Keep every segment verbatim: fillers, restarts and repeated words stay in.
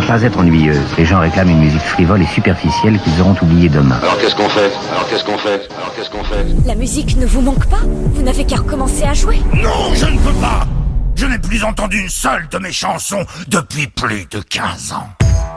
pas être ennuyeuse. Les gens réclament une musique frivole et superficielle qu'ils auront oubliée demain. Alors qu'est-ce qu'on fait? Alors qu'est-ce qu'on fait? Alors qu'est-ce qu'on fait? La musique ne vous manque pas? Vous n'avez qu'à recommencer à jouer. Non, je ne peux pas. Je n'ai plus entendu une seule de mes chansons depuis plus de quinze ans.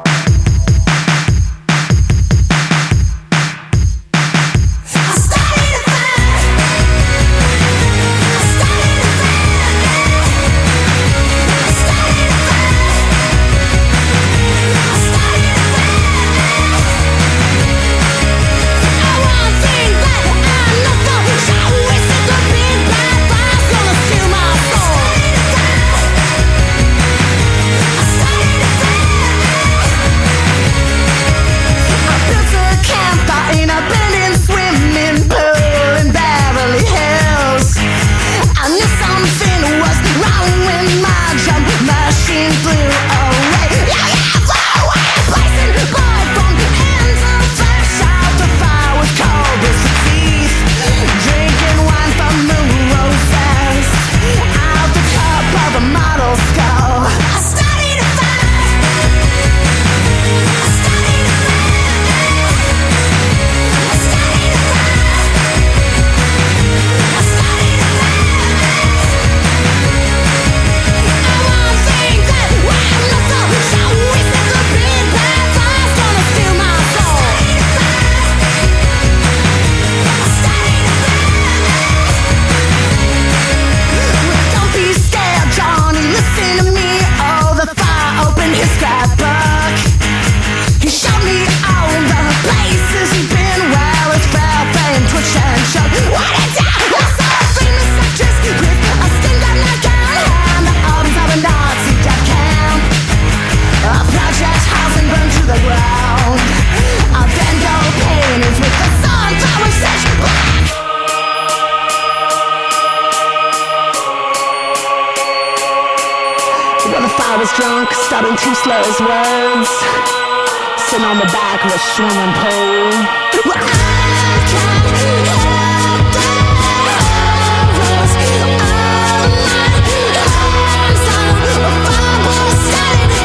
Starting to slur his words, sitting on the back of a swimming pool. Well, I can't help the horrors of my arms on a bubble-studded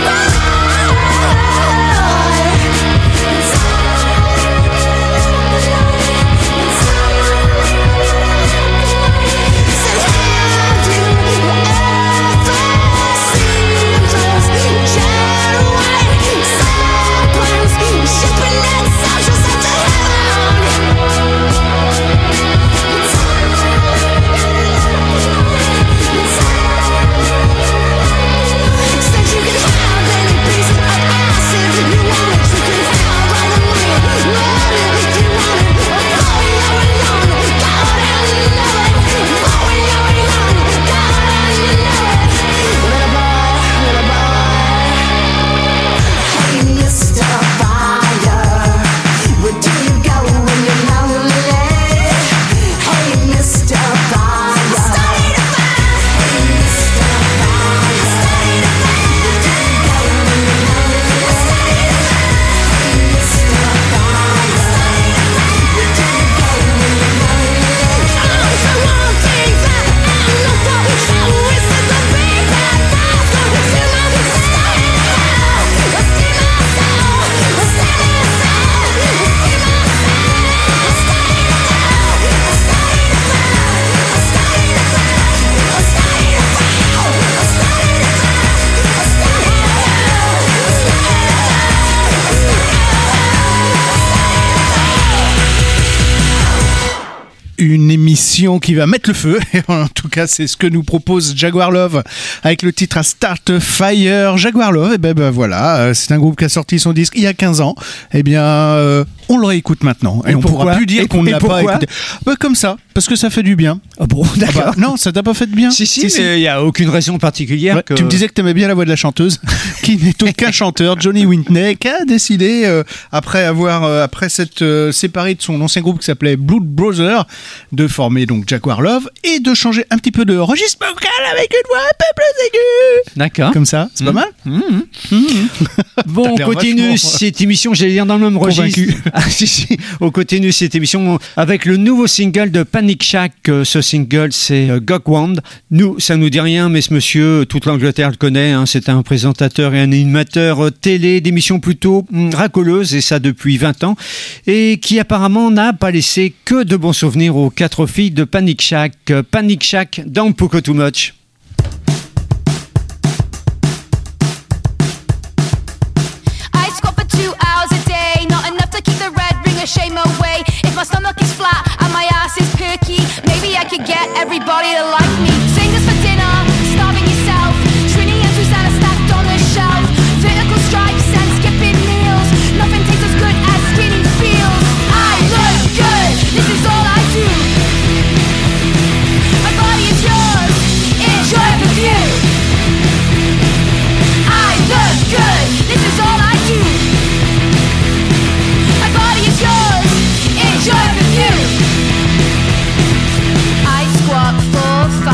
Une émission qui va mettre le feu, en tout cas c'est ce que nous propose Jaguar Love avec le titre à Start Fire. Jaguar Love, et ben, ben voilà, c'est un groupe qui a sorti son disque il y a quinze ans, et bien euh, on le réécoute maintenant et, et on pourra plus dire et qu'on ne l'a pas écouté. Ben, comme ça, parce que ça fait du bien. Ah bon, d'accord. Ah bah, non, ça t'a pas fait de bien. Si, si, si, mais il n'y a aucune raison particulière. Ouais, que... Tu me disais que t'aimais bien la voix de la chanteuse, qui n'est aucun chanteur, Johnny Whitney, qui a décidé, euh, après avoir, euh, après s'être euh, séparé de son ancien groupe qui s'appelait Blood Brothers, de former donc Jaguar Love et de changer un petit peu de registre vocal avec une voix un peu plus aiguë. D'accord. Comme ça, c'est mmh. pas mal. Mmh. Mmh. Bon, on continue cette émission, j'allais dire dans le même registre, Ah, si, si, on continue cette émission avec le nouveau single de Panic Shack. Ce single, c'est Gog Wand. Nous, ça nous dit rien, mais ce monsieur, toute l'Angleterre le connaît. Hein, c'est un présentateur et un animateur télé d'émissions plutôt hum, racoleuses, et ça depuis vingt ans, et qui apparemment n'a pas laissé que de bons souvenirs aux quatre filles de Panic Shack. Panic Shack, Don't Poke Too Much. Shame away. If my stomach is flat and my ass is perky, maybe I could get everybody to like me. Singers for dinner, starving yourself. Trini and Susanna stacked on the shelf. Vertical stripes and skipping meals. Nothing tastes as good as skinny feels. I look good, this is all I do. My body is yours, enjoy the view. I look good, this is all I do. My body is yours, enjoy the view. I squat for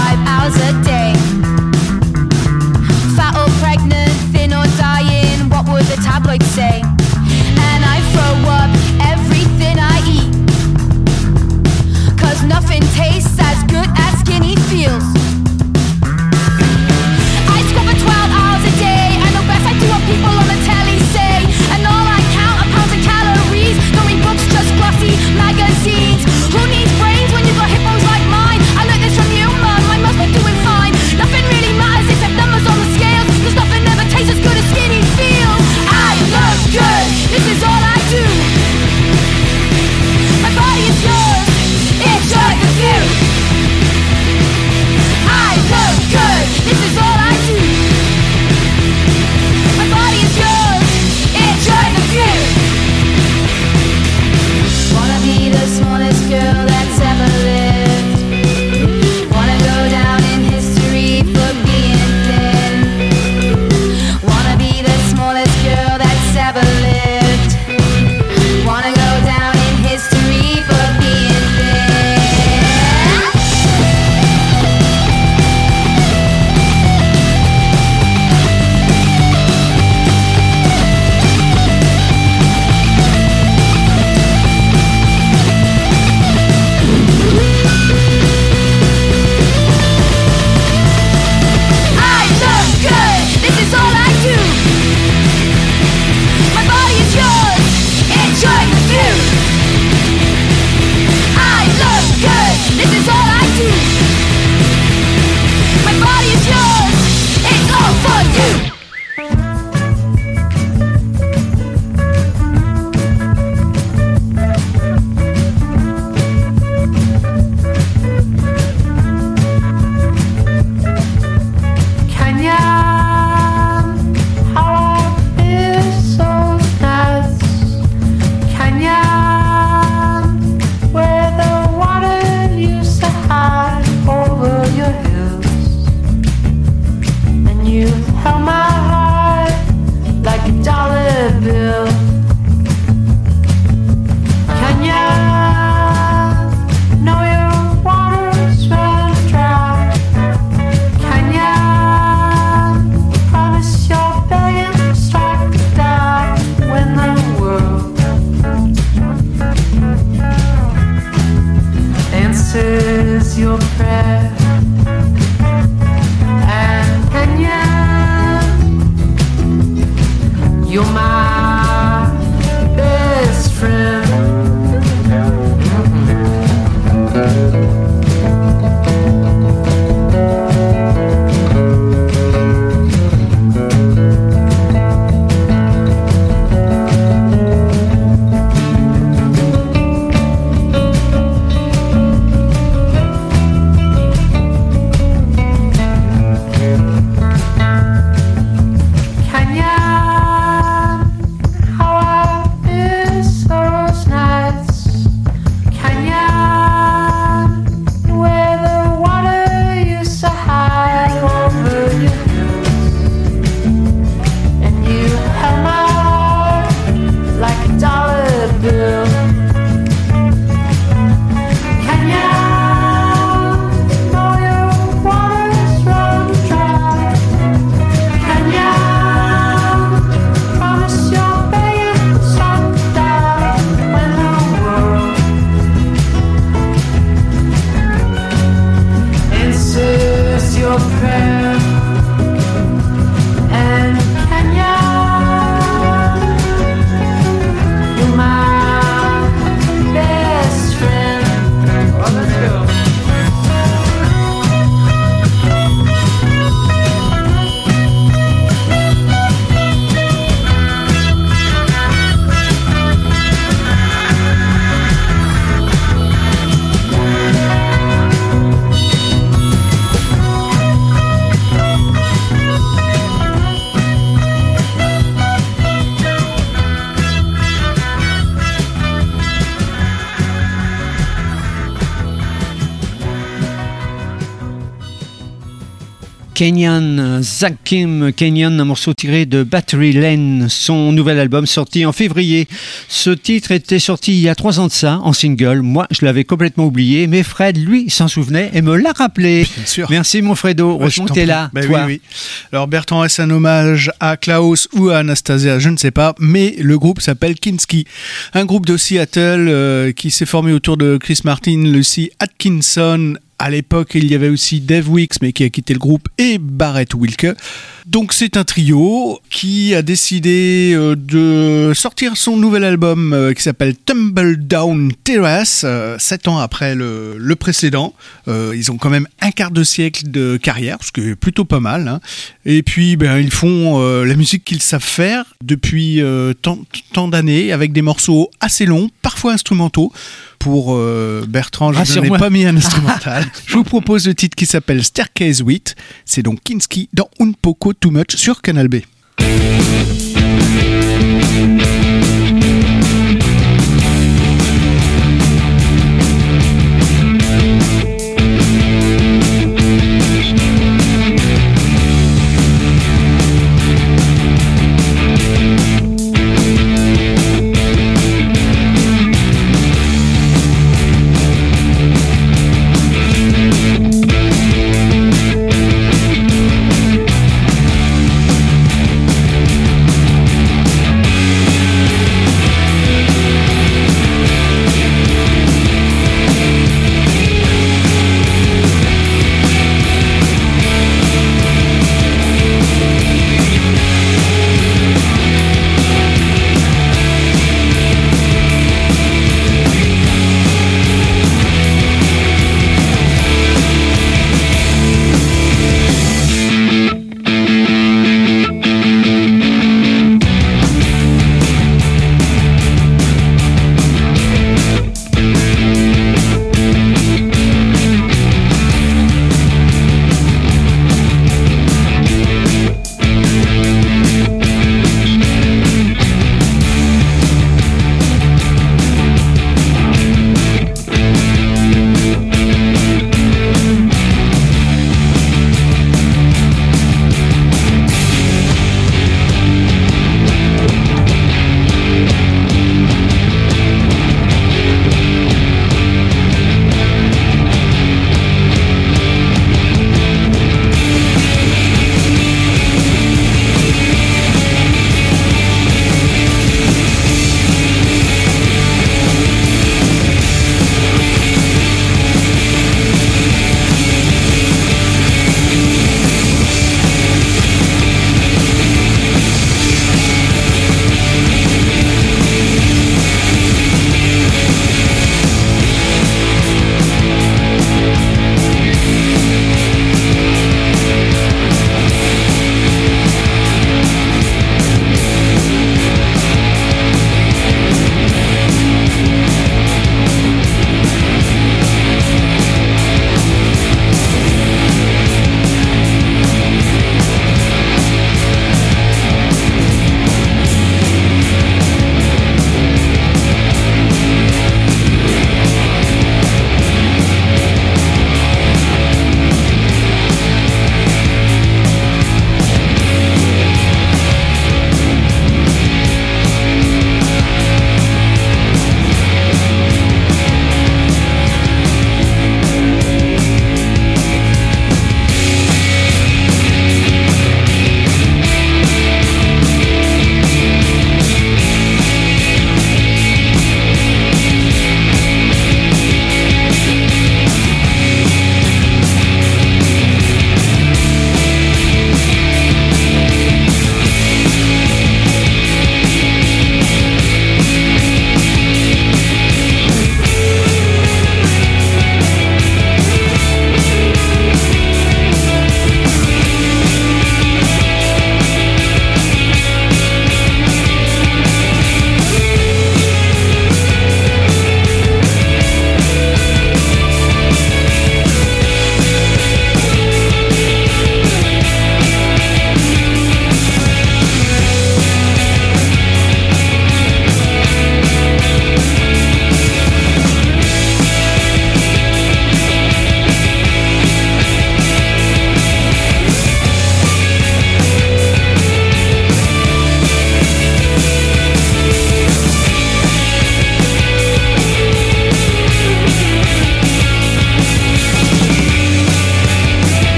Kenyan, Zakim Kenyan, un morceau tiré de Battery Lane, son nouvel album sorti en février. Ce titre était sorti il y a trois ans de ça, en single. Moi, je l'avais complètement oublié, mais Fred, lui, s'en souvenait et me l'a rappelé. Bien sûr. Merci mon Fredo, heureusement que t'es là. Ben toi. oui, oui. Alors Bertrand, est-ce un hommage à Klaus ou à Anastasia? Je ne sais pas, mais le groupe s'appelle Kinski. Un groupe de Seattle euh, qui s'est formé autour de Chris Martin, Lucy Atkinson. À l'époque, il y avait aussi Dave Weeks, mais qui a quitté le groupe, et Barrett Wilke. Donc c'est un trio qui a décidé euh, de sortir son nouvel album euh, qui s'appelle Tumble Down Terrace, euh, sept ans après le, le précédent. Euh, ils ont quand même un quart de siècle de carrière, ce qui est plutôt pas mal. Hein. Et puis ben, ils font euh, la musique qu'ils savent faire depuis euh, tant, tant d'années, avec des morceaux assez longs, parfois instrumentaux. Pour euh, Bertrand, je n'ai pas mis un instrumental. Je vous propose le titre qui s'appelle Staircase huit. C'est donc Kinski dans Un Poco Too Much sur Canal B.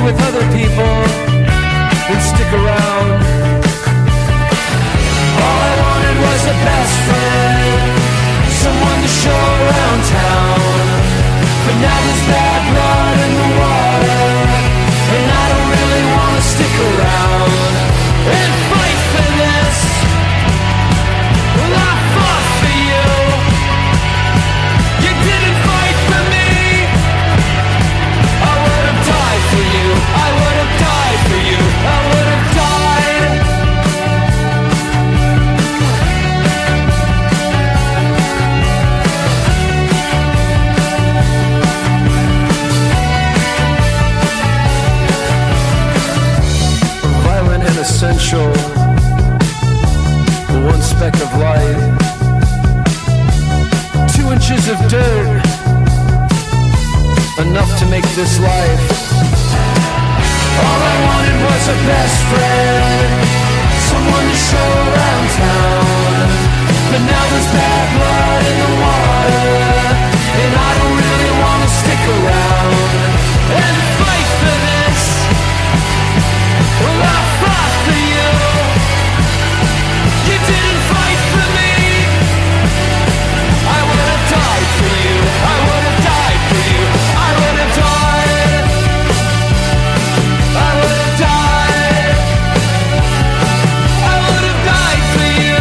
with other people and stick around. All I wanted was a best friend, someone to show around town. But now there's bad blood in the water, and I don't really want to stick around and fight for this. Well, I fought for you. You didn't fight for me. I would have died for you. I would have died for you. I would have died. Violent and essential. One speck of light. Two inches of dirt. Enough to make this life. All I wanted was a best friend, someone to show around town. But now there's bad blood in the water, and I don't really want to stick around and fight for this. Well, I fought for you. You didn't fight for me. I would have died for you. I would have died for you. I would have died. I would have died. I would have died for you.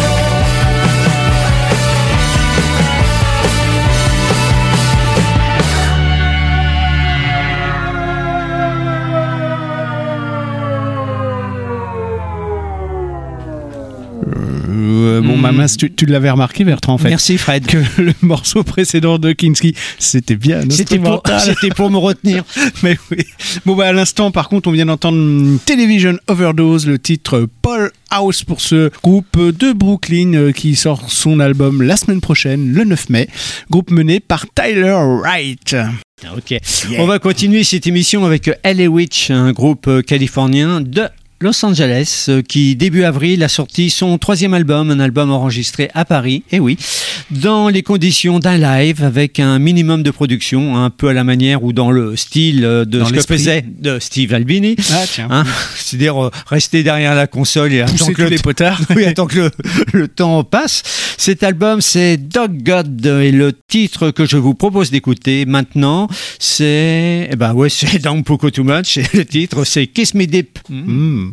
Euh, bon, ma mince, tu, tu l'avais remarqué, Bertrand, en fait. Merci, Fred. Que le morceau précédent de Kinski, c'était bien. C'était pour, c'était pour me retenir. Mais oui. Bon, bah, à l'instant, par contre, on vient d'entendre Television Overdose, le titre Paul House pour ce groupe de Brooklyn euh, qui sort son album la semaine prochaine, le neuf mai. Groupe mené par Tyler Wright. Ok. Yeah. On va continuer cette émission avec L A Witch, un groupe californien de Los Angeles, qui début avril a sorti son troisième album, un album enregistré à Paris, et oui, dans les conditions d'un live avec un minimum de production, un peu à la manière ou dans le style de dans ce l'esprit. que faisait de Steve Albini, ah, tiens. Hein, c'est-à-dire euh, rester derrière la console et attendre que, le, les potards. oui, attends que le, le temps passe. Cet album, c'est Dog God, et le titre que je vous propose d'écouter maintenant, c'est, eh ben ouais, c'est Don't Poco Too Much, et le titre, c'est Kiss Me Deep. Mm.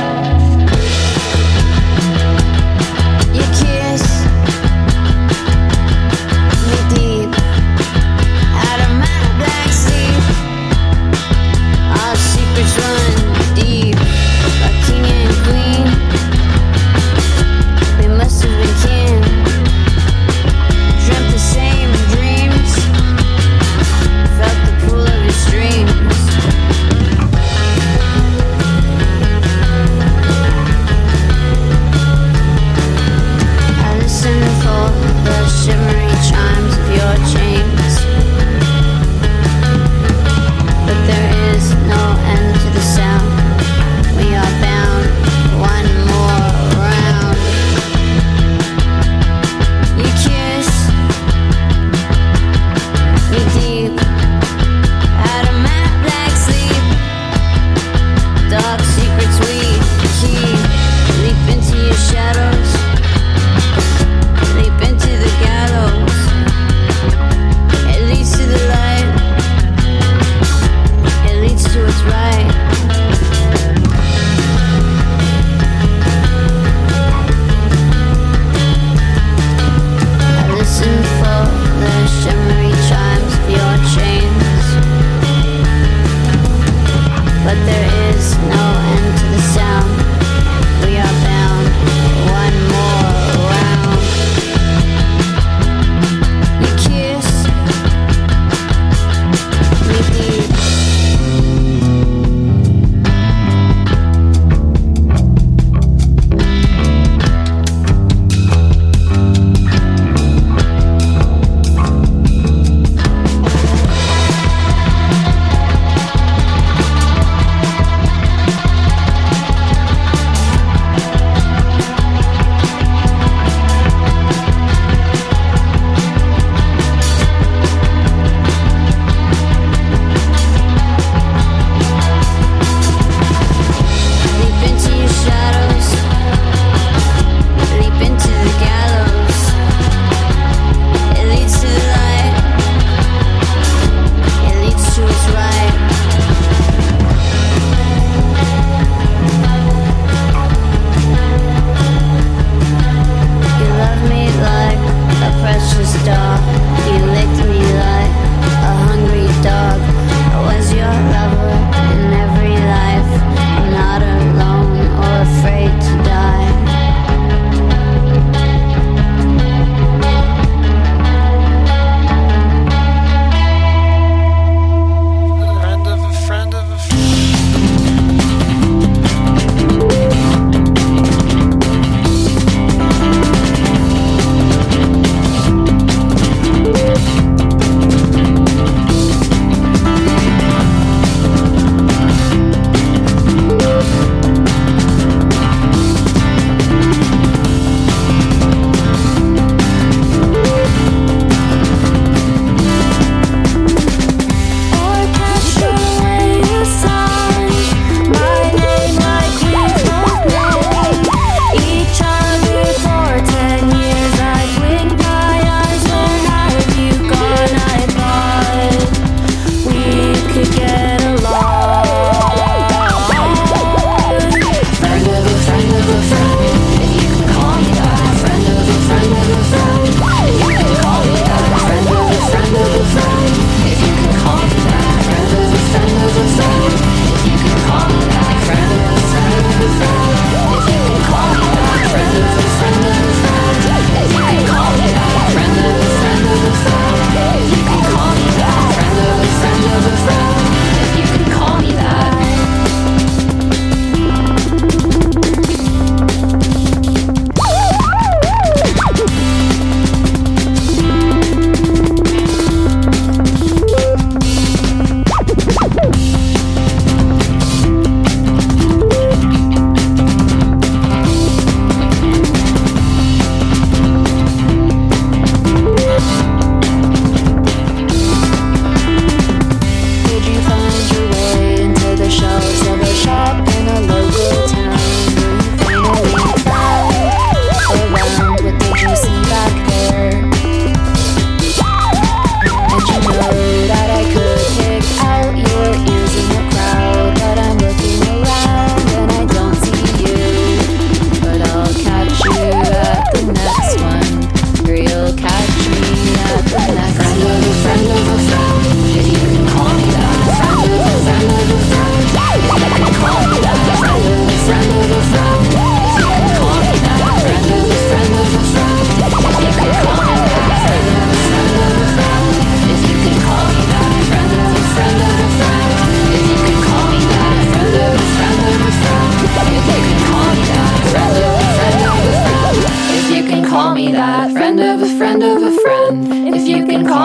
You kiss me deep out of my black sleep. Our secrets run deep, like king and queen. We must have been kin, dreamt the same dreams, felt the pull of your streams.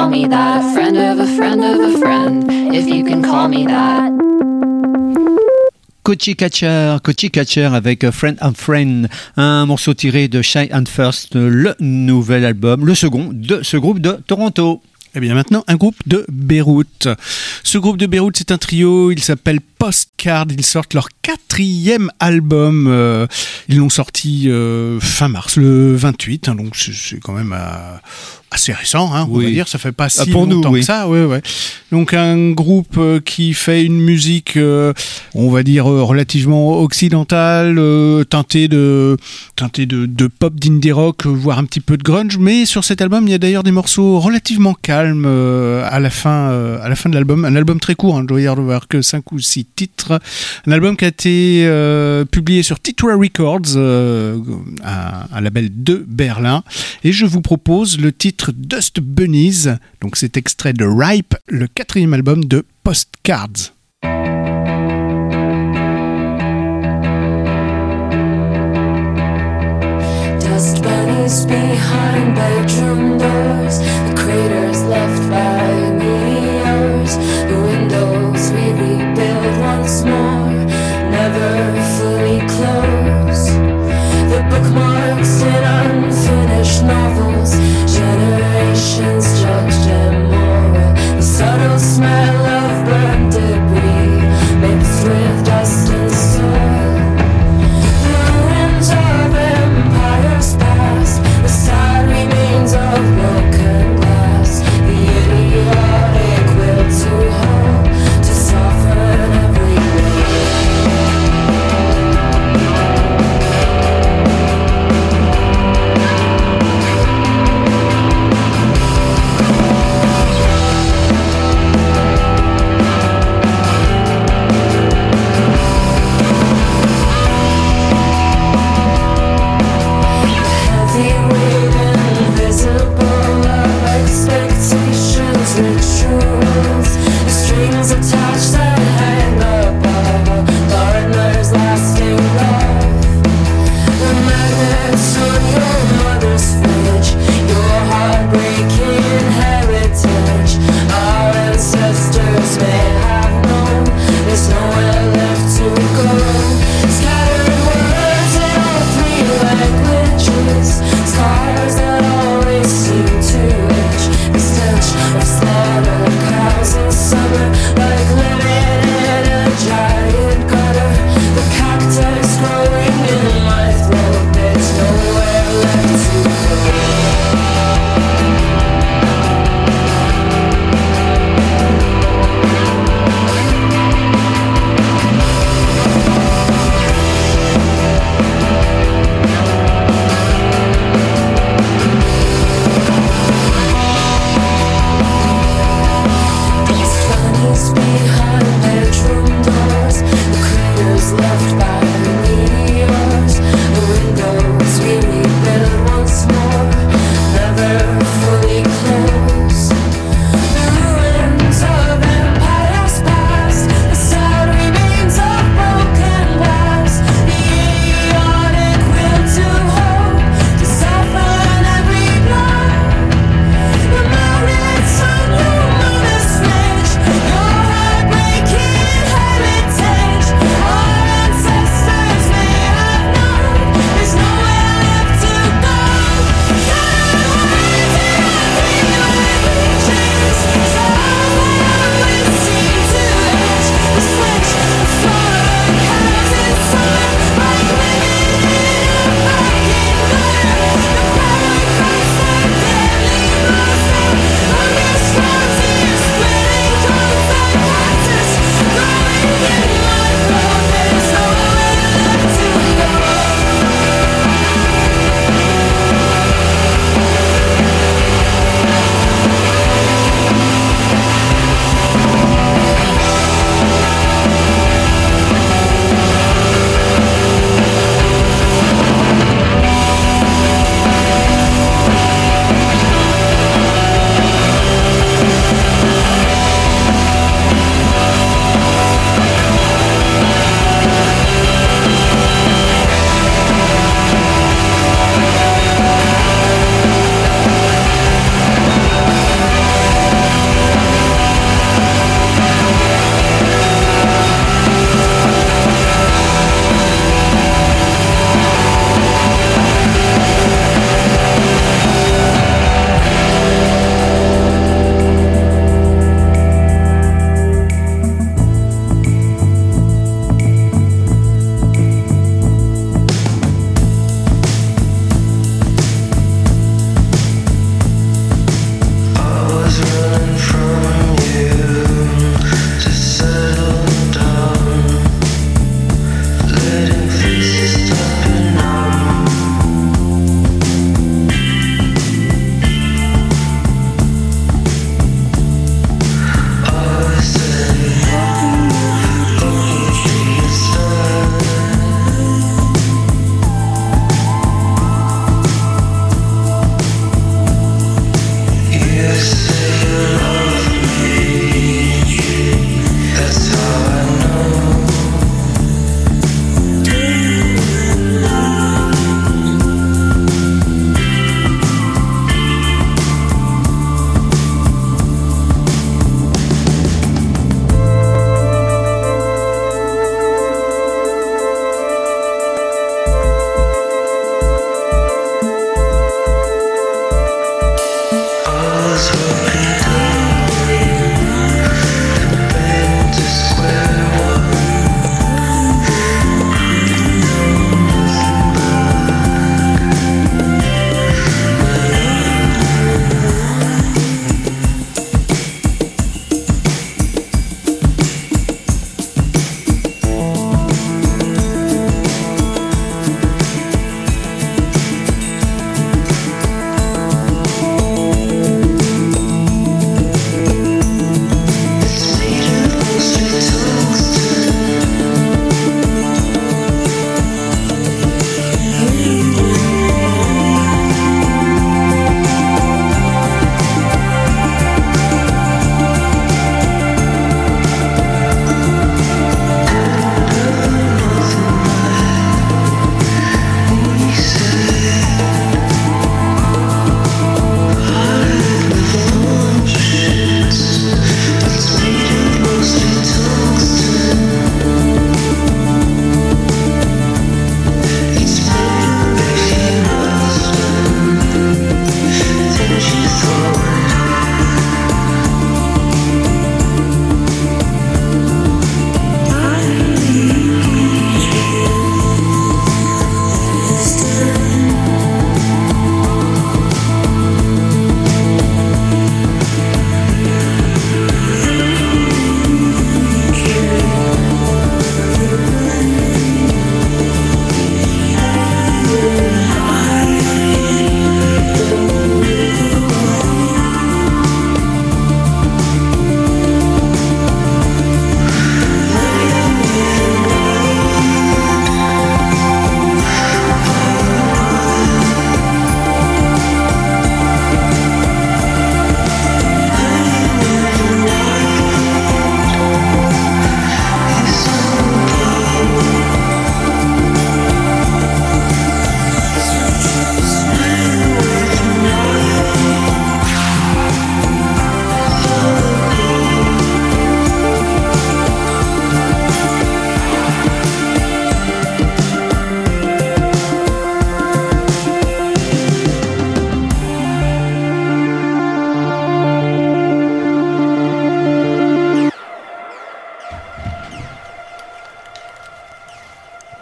tell me that. Friend of a friend of a friend, if you can call me that. Kochi Catcher, Kochi Catcher avec Friend and Friend, un morceau tiré de Shy and First, le nouvel album, le second de ce groupe de Toronto. Et bien maintenant, un groupe de Beyrouth. Ce groupe de Beyrouth, c'est un trio, il s'appelle Postcard, ils sortent leur quatrième album. Euh, ils l'ont sorti euh, fin mars, le vingt-huit, hein, donc c'est, c'est quand même euh, assez récent, hein, on oui. va dire, ça fait pas si ah, pour longtemps nous, oui. que ça. Ouais, ouais. Donc un groupe euh, qui fait une musique, euh, on va dire, euh, relativement occidentale, euh, teintée, de, teintée de, de pop, d'indie rock, euh, voire un petit peu de grunge, mais sur cet album, il y a d'ailleurs des morceaux relativement calmes euh, à, la fin, euh, à la fin de l'album. Un album très court, hein, je dois y avoir que cinq ou six titres. Un album qui a été euh, publié sur Titra Records, euh, un, un label de Berlin. Et je vous propose le titre Dust Bunnies. Donc c'est extrait de Ripe, le quatrième album de Postcards. Dust bunnies behind bedroom doors, the craters left by meteors, the windows we rebuild once more, never fully close. The bookmarks in unfinished novels, generations judged immoral. The subtle smell of burnt debris, mixed with dust and soil. The ruins of empires past, the sad remains of broken glass. The idiotic will to hope, to soften every way.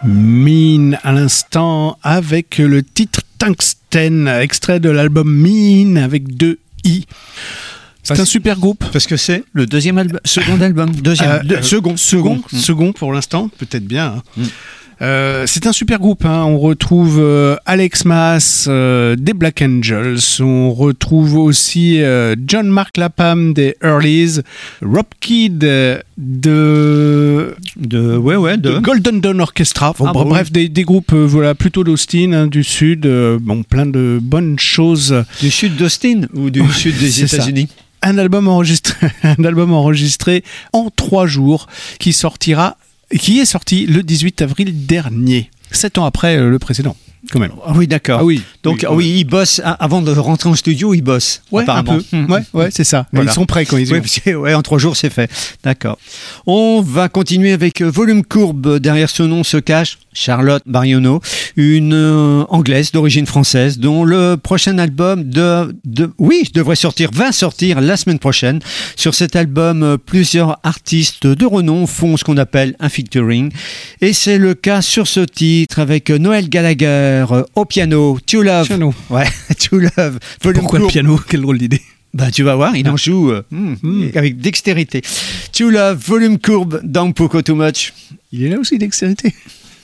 Mean à l'instant avec le titre Tungsten, extrait de l'album Mean avec deux i. C'est Parce- un super groupe. Parce que c'est le deuxième album, second album, deuxième, Euh, deux- euh, second, second, Mm. second pour l'instant, peut-être bien. hein. Mm. Euh, c'est un super groupe. hein. On retrouve euh, Alex Maas euh, des Black Angels. On retrouve aussi euh, John Mark Lapham des Earlys, Rob Kidd euh, de, de, ouais, ouais, de, de Golden Dawn Orchestra. Bon, Ah, bref, bah oui. des, des groupes euh, voilà, plutôt d'Austin, hein, du Sud. euh, bon, plein de bonnes choses. du sud d'Austin ou du sud des c'est ça. États-Unis. Un album enregistré, un album enregistré en trois jours qui sortira, qui est sorti le dix-huit avril dernier, sept ans après euh, le précédent, quand même. Ah oui, d'accord. Ah oui. Donc, oui, ah oui, ils bossent, ah, avant de rentrer en studio, ils bossent. Ouais, un apparemment. peu. Mhm. Ouais, ouais, c'est ça. Voilà. Ils sont prêts quand ils y Oui, vont. parce que, ouais, en trois jours, c'est fait. D'accord. On va continuer avec euh, Volume Courbe. Derrière ce nom se cache Charlotte Bariono, une euh, anglaise d'origine française, dont le prochain album de, de, oui, devrait sortir, va sortir la semaine prochaine. Sur cet album, euh, plusieurs artistes de renom font ce qu'on appelle un featuring. Et c'est le cas sur ce titre avec euh, Noël Gallagher euh, au piano, To Love. Piano. Ouais, To Love. Volume Pourquoi le Courbe. piano? Quelle drôle d'idée. Bah, tu vas voir, il en joue euh, mm, Mm. avec dextérité. To Love, Volume Courbe, dans Poco Too Much. Il est là aussi, dextérité.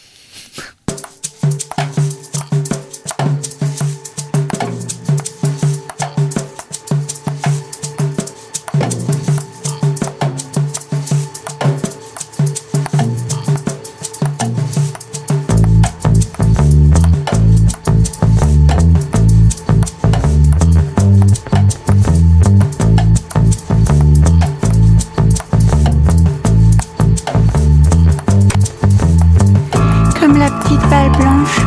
Comme la petite balle blanche,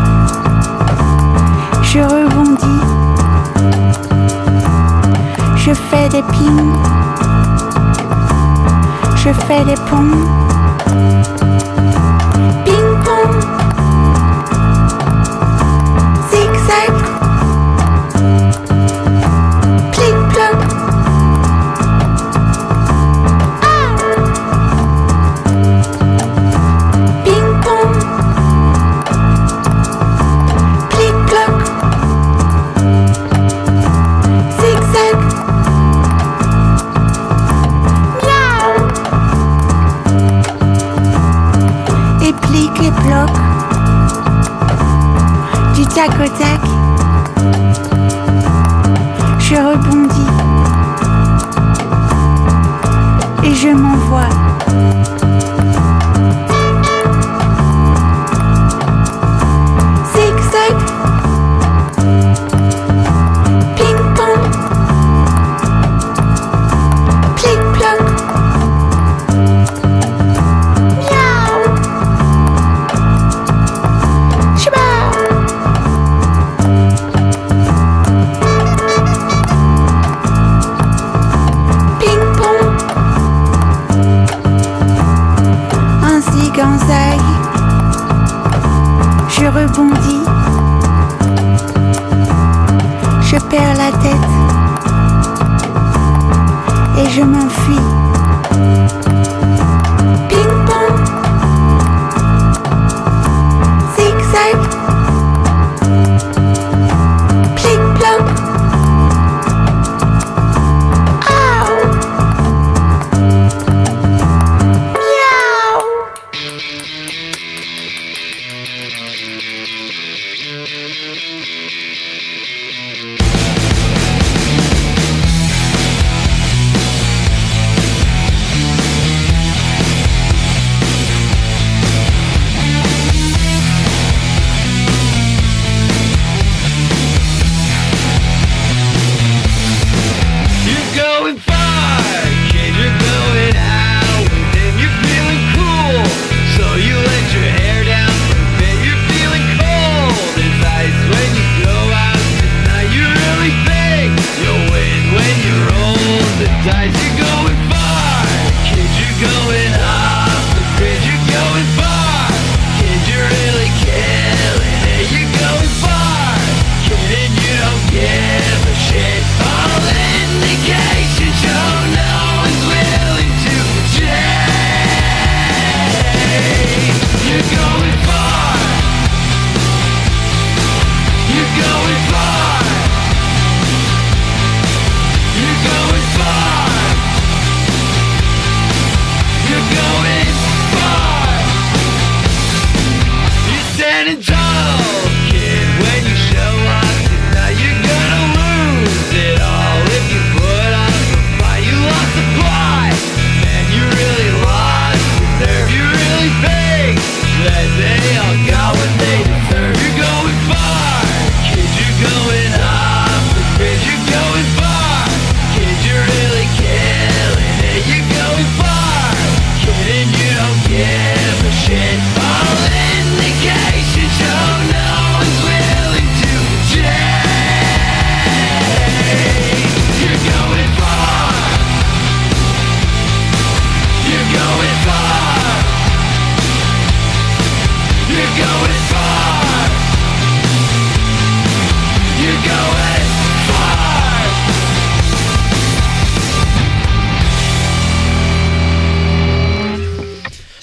je rebondis, je fais des pings, je fais des ponts, ping-pong, zig-zag, clic-ploc. Ah! Ping-pong. Clic-cloc, zig-zag, miaou. Et plique et bloc, du tac au tac, je rebondis et je m'envoie. Zig-zag, ping-pong, clic-ploc, miaou, chibao. Ping-pong, un zig, un zag, je rebondis, je perds la tête et je m'enfuis. Ping-pong, zig-zag, plic-ploc. Aou. Miaou.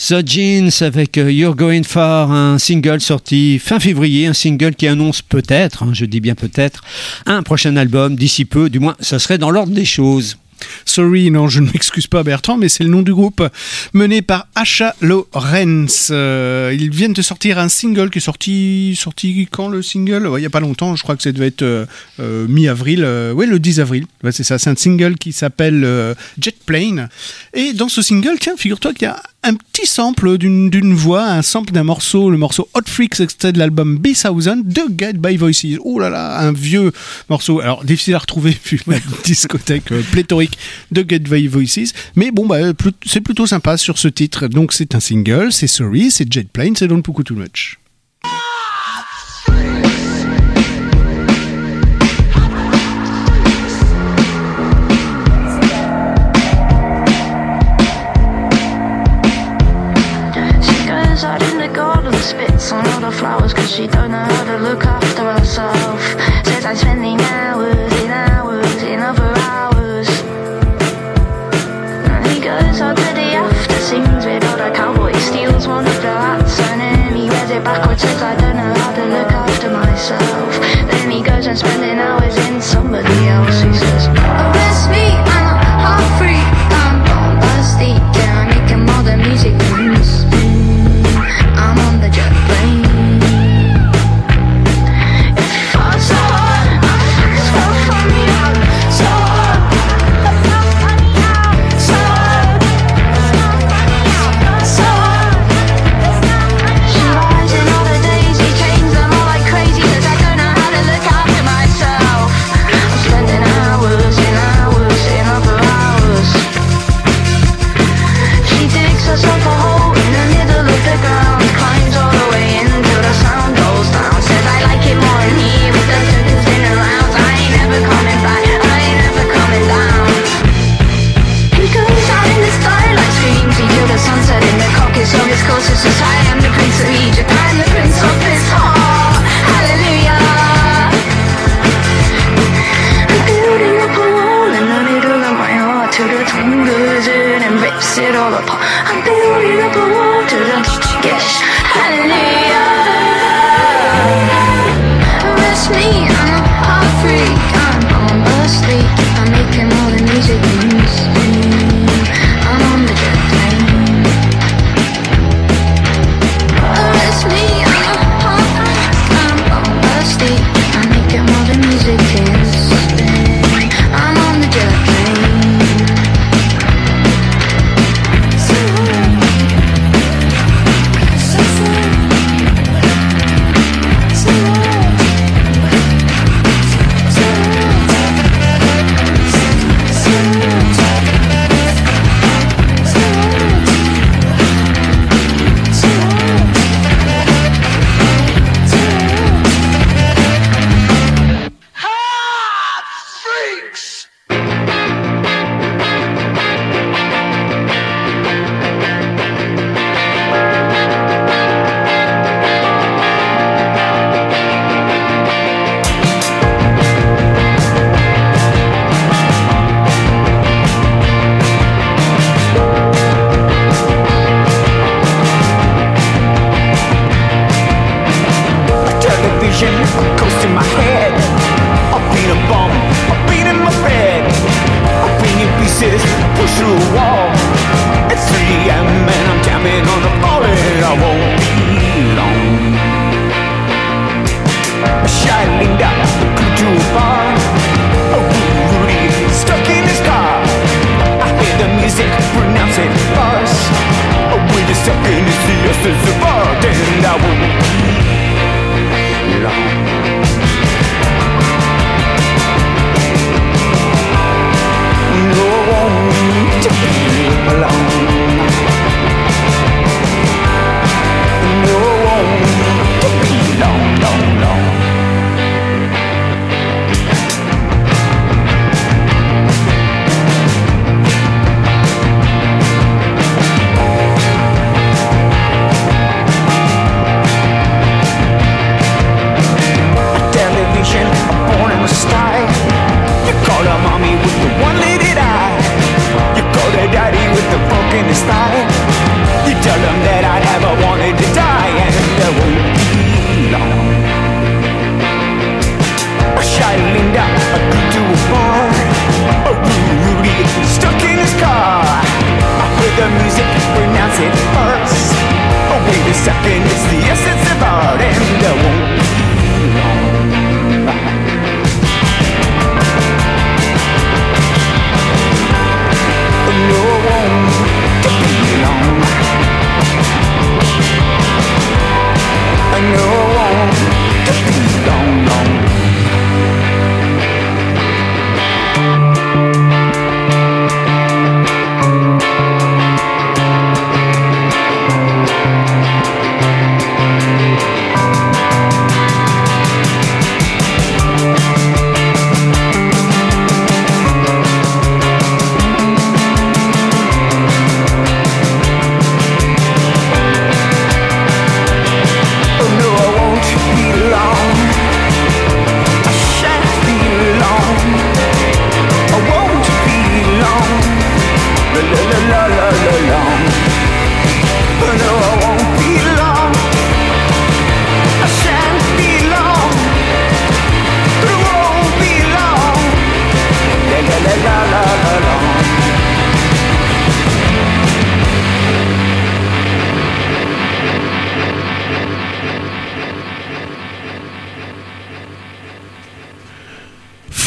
The Jeans avec You're Going Far, un single sorti fin février, un single qui annonce peut-être, hein, je dis bien peut-être, un prochain album d'ici peu, du moins ça serait dans l'ordre des choses. Sorry, non, je ne m'excuse pas Bertrand, mais c'est le nom du groupe mené par Asha Lawrence. Euh, ils viennent de sortir un single qui est sorti, sorti quand le single ouais, il n'y a pas longtemps, je crois que ça devait être euh, euh, mi-avril, euh, oui le dix avril, ouais, c'est ça, c'est un single qui s'appelle euh, Jet Plane. Et dans ce single, tiens, figure-toi qu'il y a un petit sample d'une, d'une voix, un sample d'un morceau, le morceau Hot Freaks extrait de l'album B thousand de Get By Voices. Oh là là, un vieux morceau, alors difficile à retrouver vu la discothèque euh, pléthorique de Get By Voices, mais bon, bah, c'est plutôt sympa sur ce titre. Donc c'est un single, c'est Sorry, c'est Jet Plane, c'est Don't Beaucoup Too Much. Out in the garden, spits on all the flowers, cause she don't know how to look after herself. Says I'm spending hours in hours in other hours. And he goes out to the after scenes with all the cowboy steals one of the hats, and then he wears it backwards, says I don't know how to look after myself. Then he goes and spending hours in somebody else. He says, arrest me, I'm a half freak, I'm bombastic, yeah, I'm making modern music news. I'm on the jet plane. If you fall so hard, it's so funny out, so hard. It's so funny out, so hard. It's not funny out, so hard. It's not funny out. She lies in all the daisy chains, I'm all like crazy, cause I don't know how to look after myself. I'm spending hours and hours and other hours. She digs herself a hole in the middle of the ground, climbs all the way in till the sound goes down. Says I like it more in here with the circus in around. I ain't never coming back, I ain't never coming down. He goes out in the starlight, screams he till the sunset in the caucus of his closest as I am the prince of Egypt, I'm the prince of his heart. Hallelujah. I'm building up a wall in the middle of my heart till the tongue goes in and rips it all apart. I'm building up a wall to the yes, hallelujah. Arrest me, I'm a heart freak, I'm on the street, I'm making all the music news. I'm on the jet plane. Arrest me, I'm a heart freak, I'm on the street, I'm making all the music news. I'm on the jet plane. Goes to my head. I'll beat a bomb, I'll beat in my bed. I'll bring in pieces, push through a wall. It's three a.m. and I'm jamming on the bullet. I won't be long. Shy Linda, come to a bar. Oh, Rudy, stuck in his car. I hear the music, pronounce it bars. Oh, we're just stuck in the sea, yes, it's a bar. Then I won't be long. No, I want to be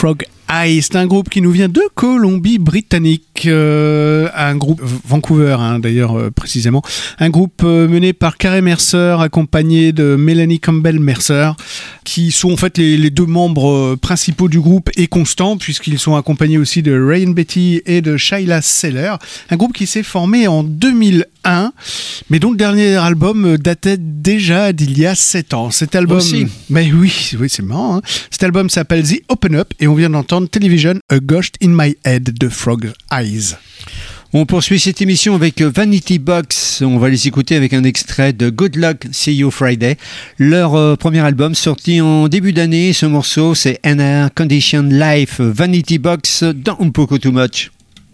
Frog Eyes, c'est un groupe qui nous vient de Colombie-Britannique, euh, un groupe Vancouver hein, d'ailleurs euh, précisément, un groupe euh, mené par Carey Mercer accompagné de Melanie Campbell Mercer, qui sont en fait les, les deux membres euh, principaux du groupe et constants puisqu'ils sont accompagnés aussi de Ryan Betty et de Shyla Seller, un groupe qui s'est formé en deux mille un, mais dont le dernier album datait déjà d'il y a sept ans. Cet album, aussi. mais oui, oui c'est marrant. Hein. Cet album s'appelle The Open Up et on vient d'entendre Television, A Ghost in My Head de Frog Eyes. On poursuit cette émission avec Vanity Box. On va les écouter avec un extrait de Good Luck, See You Friday. Leur euh, premier album sorti en début d'année. Ce morceau, c'est An Air Condition Life. Vanity Box dans Un Poco Too Much.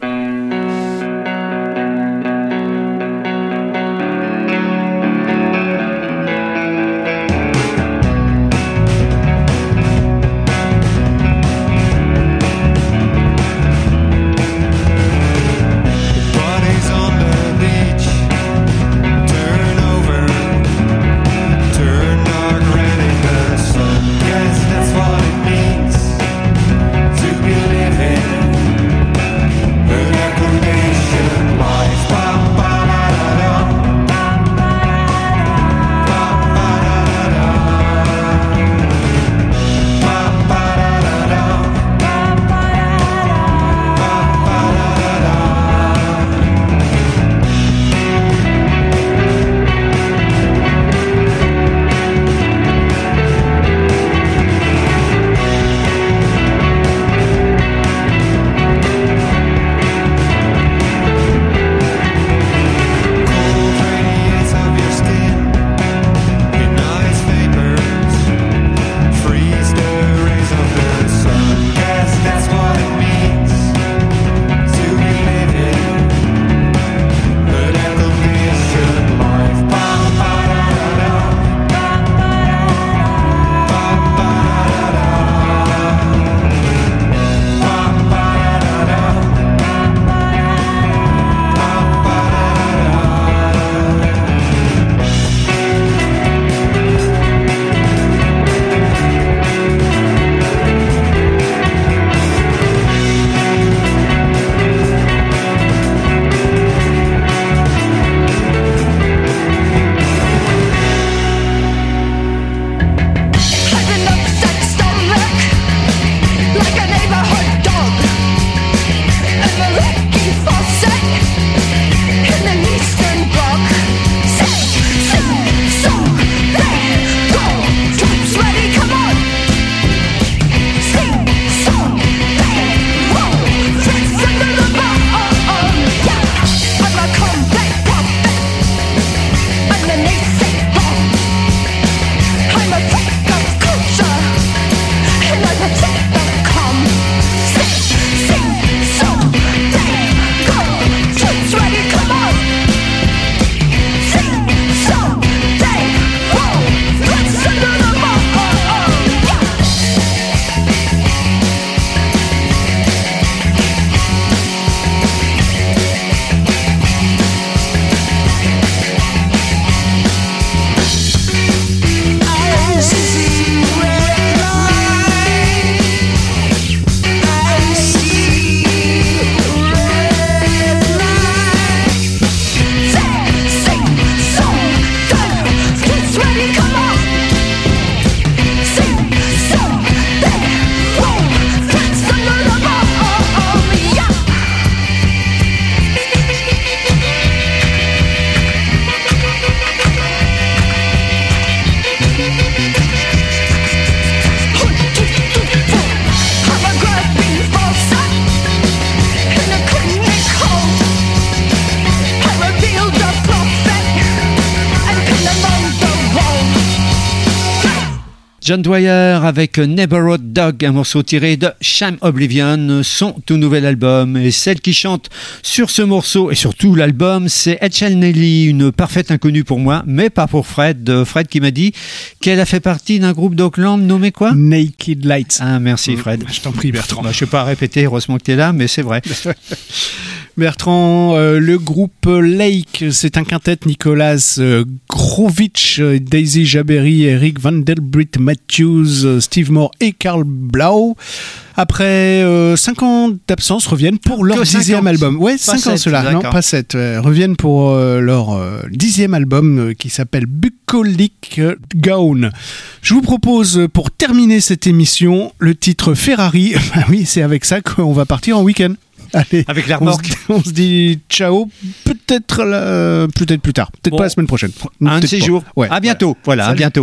John Dwyer avec Neighborhood Dog, un morceau tiré de Sham Oblivion, son tout nouvel album. Et celle qui chante sur ce morceau et sur tout l'album, c'est Etchell Nelly, une parfaite inconnue pour moi, mais pas pour Fred. Fred qui m'a dit qu'elle a fait partie d'un groupe d'Auckland nommé quoi ? Naked Lights. Ah, merci Fred. Je t'en prie Bertrand. Bah, je ne vais pas répéter, heureusement que tu es là, mais c'est vrai. Bertrand, euh, le groupe Lake, c'est un quintet, Nicolas euh, Grovitch, euh, Daisy Jaberry, Eric Vandelbrit Metz Matthews, Steve Moore et Karl Blau. Après euh, cinq ans d'absence, reviennent pour leur dixième album. Ouais, cinq ans cela, non pas sept. Euh, reviennent pour euh, leur euh, dixième album euh, qui s'appelle Bucolic Gown. Je vous propose pour terminer cette émission le titre Ferrari. Bah oui, c'est avec ça qu'on va partir en week-end. Allez, avec la on, se, on se dit ciao, peut-être euh, peut-être plus tard, peut-être bon. pas la semaine prochaine. Un de ces jours. Ouais, à bientôt. Voilà, voilà à bientôt.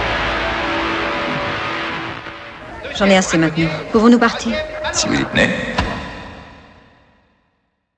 J'en ai assez maintenant. Pouvons-nous partir? Si vous y tenez.